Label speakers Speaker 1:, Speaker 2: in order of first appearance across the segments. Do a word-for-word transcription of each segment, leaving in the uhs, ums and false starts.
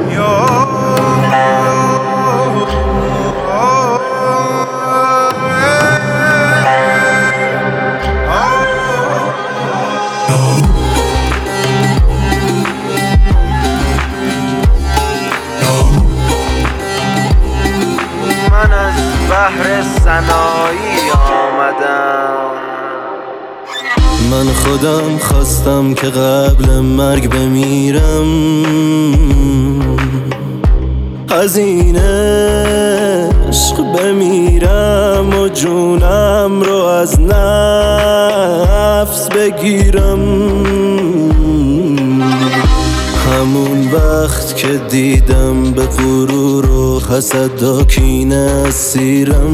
Speaker 1: من از بحر سنایی آمدم.
Speaker 2: من خودم خواستم که قبل مرگ بمیرم، از این عشق بمیرم و جونم رو از نفس بگیرم. همون وقت که دیدم به غرور و حسد و کینه اسیرم،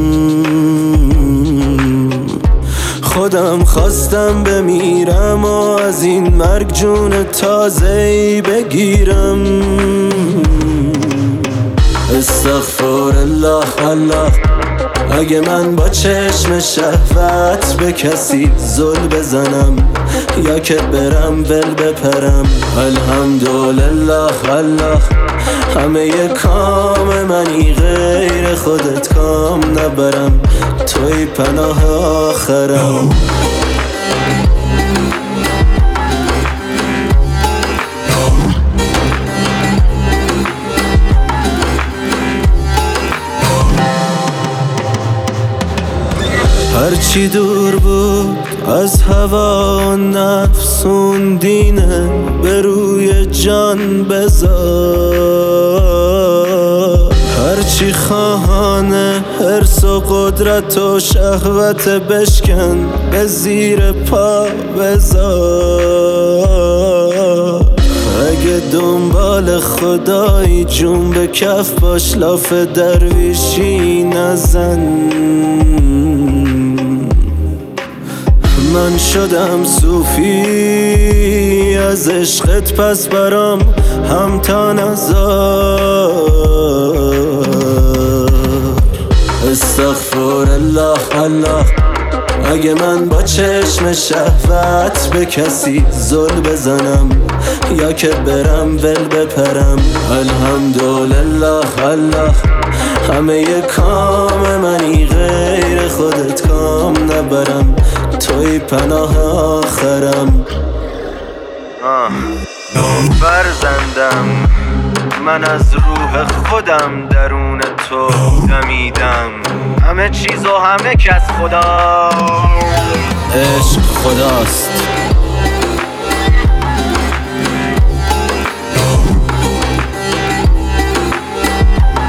Speaker 2: خودم خواستم بمیرم و از این مرگ جون تازه‌ای بگیرم. استغفرالله الله، اگه من با چشم شهوت به کسی زل بزنم یا که برم ول بپرم. الحمدلله الله، همه ی کام منی غیر خودت کام نبرم، توی پناه آخرم. هرچی دور بود از هوا و نفس اون دینه به روی جان بذار. هرچی خواهانه حرص و قدرت و شهوت بشکن به زیر پا بذار. اگه دنبال خدایی جون به کف باش، لاف درویشی نزن. من شدم صوفی از عشقت، پس برام همتا نذار. استغفرالله الله، اگه من با چشم شهوت به کسی زل بزنم یا که برم ول بپرم. الحمدلله الله، همه ی کام منی غیر خودت کام نبرم، توی پناه آخرم.
Speaker 1: فرزندم من از روح خودم درون تو دمیدم، همه چیز و همه کس خدا.
Speaker 2: عشق خداست.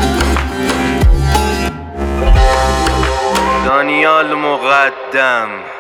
Speaker 1: دانیال مقدم.